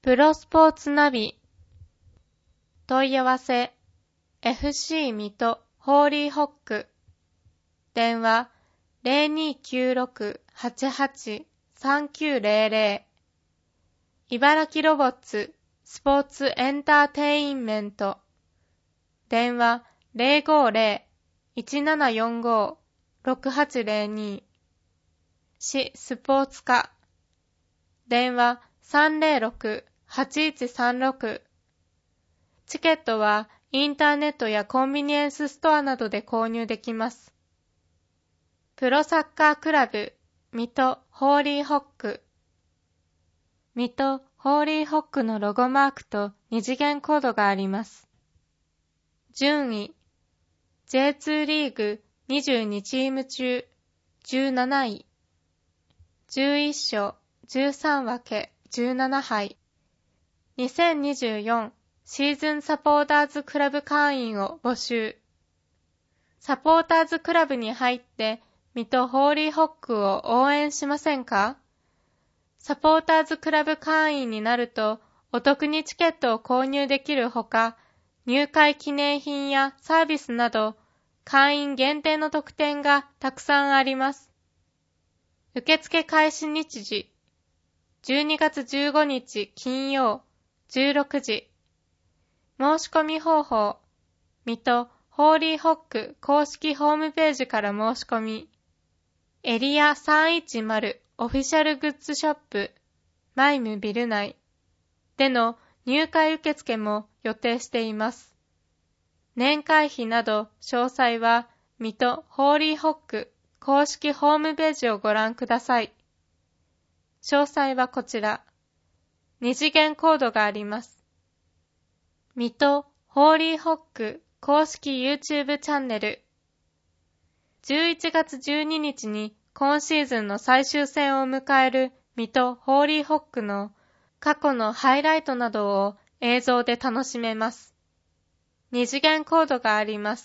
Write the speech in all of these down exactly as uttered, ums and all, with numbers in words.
プロスポーツナビ問い合わせ エフシー 水戸ホーリーホック電話 ゼロにきゅうろく はちはち さんきゅうゼロゼロ 茨城ロボッツスポーツエンターテインメント電話 ゼロごゼロ いちななよんご ろくはちゼロに 市スポーツ課電話 さんゼロろく はちいちさんろく チケットはインターネットやコンビニエンスストアなどで購入できます。プロサッカークラブ水戸ホーリーホック水戸ホーリーホックのロゴマークと二次元コードがあります。順位 ジェイツー リーグにじゅうにチーム中じゅうなないじゅういっ勝じゅうさん分けじゅうなな敗にせんにじゅうよんシーズンサポーターズクラブ会員を募集サポーターズクラブに入って水戸ホーリーホックを応援しませんか？サポーターズクラブ会員になるとお得にチケットを購入できるほか入会記念品やサービスなど会員限定の特典がたくさんあります。受付開始日時じゅうにがつじゅうごにち金曜じゅうろくじ申し込み方法水戸ホーリーホック公式ホームページから申し込みエリアさんいちまるオフィシャルグッズショップマイムビル内での入会受付も予定しています。年会費など詳細は水戸ホーリーホック公式ホームページをご覧ください。詳細はこちら。二次元コードがあります。水戸ホーリーホック公式 YouTube チャンネル。じゅういちがつじゅうににちに今シーズンの最終戦を迎える水戸ホーリーホックの過去のハイライトなどを映像で楽しめます。二次元コードがあります。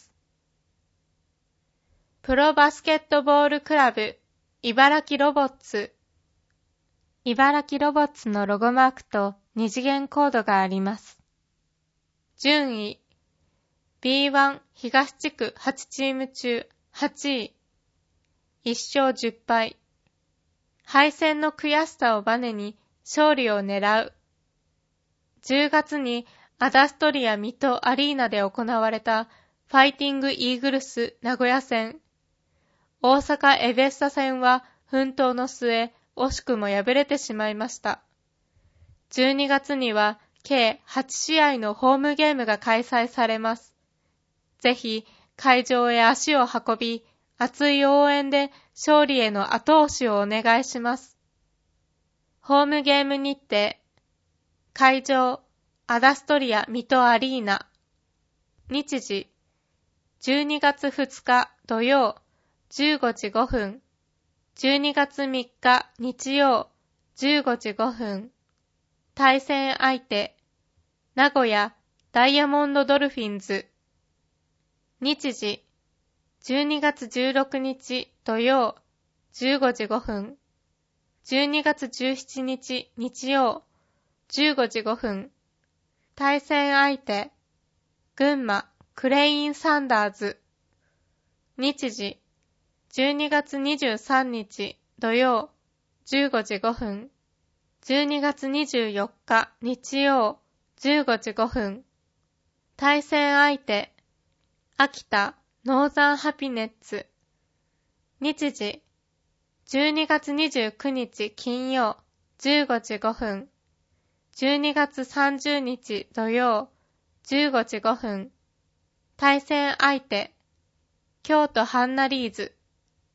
プロバスケットボールクラブ茨城ロボッツ茨城ロボッツのロゴマークと二次元コードがあります。順位 ビーワン 東地区はちチーム中はちいいっ勝じゅっ敗敗戦の悔しさをバネに勝利を狙うじゅうがつにアダストリア水戸アリーナで行われたファイティングイーグルス名古屋戦大阪エベッサ戦は奮闘の末惜しくも敗れてしまいました。じゅうにがつには計はちしあいのホームゲームが開催されます。ぜひ会場へ足を運び、熱い応援で勝利への後押しをお願いします。ホームゲーム日程会場アダストリア水戸アリーナ日時じゅうにがつふつか土曜じゅうごじごふんじゅうにがつみっか日曜じゅうごじごふん対戦相手名古屋ダイヤモンドドルフィンズ日時じゅうにがつじゅうろくにち土曜じゅうごじごふんじゅうにがつじゅうしちにち日曜じゅうごじごふん対戦相手群馬クレインサンダーズ日時じゅうにがつにじゅうさんにち土曜じゅうごじごふんじゅうにがつにじゅうよっか日曜じゅうごじごふん対戦相手秋田ノーザンハピネッツ日時じゅうにがつにじゅうくにち金曜じゅうごじごふんじゅうにがつさんじゅうにち土曜じゅうごじごふん対戦相手京都ハンナリーズ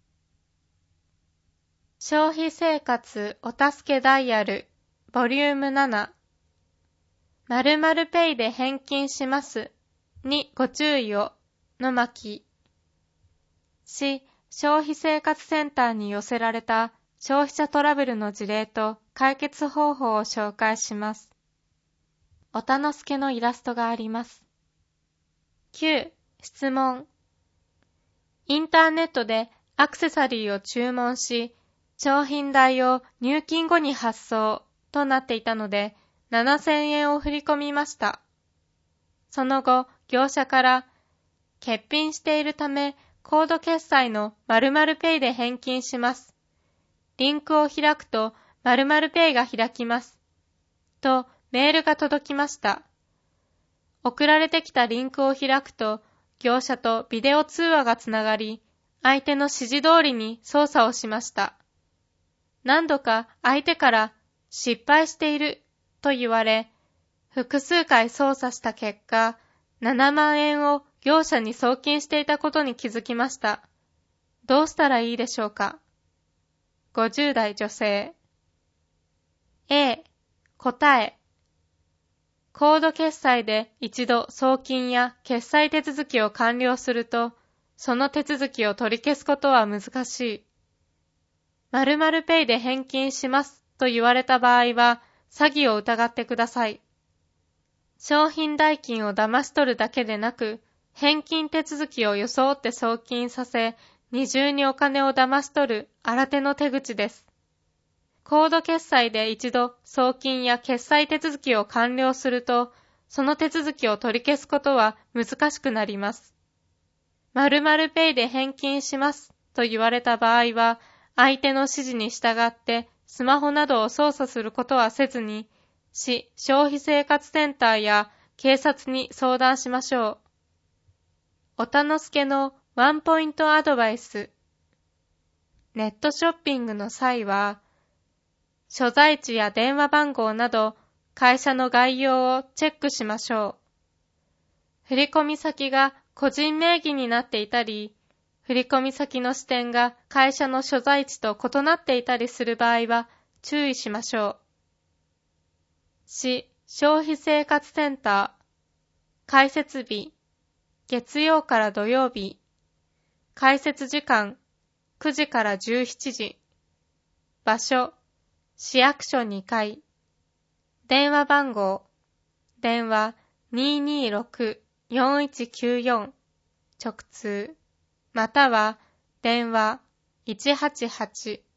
消費生活お助けダイヤルボリュームなな 〇〇ペイで返金しますにご注意をの巻市消費生活センターに寄せられた消費者トラブルの事例と解決方法を紹介します。おたのすけのイラストがあります。きゅう質問インターネットでアクセサリーを注文し商品代を入金後に発送となっていたのでななせんえんを振り込みました。その後、業者から、欠品しているため、コード決済の〇〇ペイで返金します。リンクを開くと〇〇ペイが開きます。とメールが届きました。送られてきたリンクを開くと、業者とビデオ通話がつながり、相手の指示通りに操作をしました。何度か相手から失敗していると言われ、複数回操作した結果、ななまんえんを業者に送金していたことに気づきました。どうしたらいいでしょうか。ごじゅう代女性。A、答え。コード決済で一度送金や決済手続きを完了すると、その手続きを取り消すことは難しい。〇〇ペイで返金しますと言われた場合は、詐欺を疑ってください。商品代金を騙し取るだけでなく、返金手続きを装って送金させ、二重にお金を騙し取る新手の手口です。コード決済で一度送金や決済手続きを完了すると、その手続きを取り消すことは難しくなります。〇〇ペイで返金しますと言われた場合は、相手の指示に従ってスマホなどを操作することはせずに、市消費生活センターや警察に相談しましょう。おたのすけのワンポイントアドバイス。ネットショッピングの際は、所在地や電話番号など会社の概要をチェックしましょう。振込先が個人名義になっていたり、振込先の支店が会社の所在地と異なっていたりする場合は注意しましょう。市消費生活センター。開設日、月曜から土曜日。開設時間、くじからじゅうしちじ。場所、市役所にかい。電話番号、電話 にーにーろくーよんいちきゅうよん。直通、または電話いちはちはち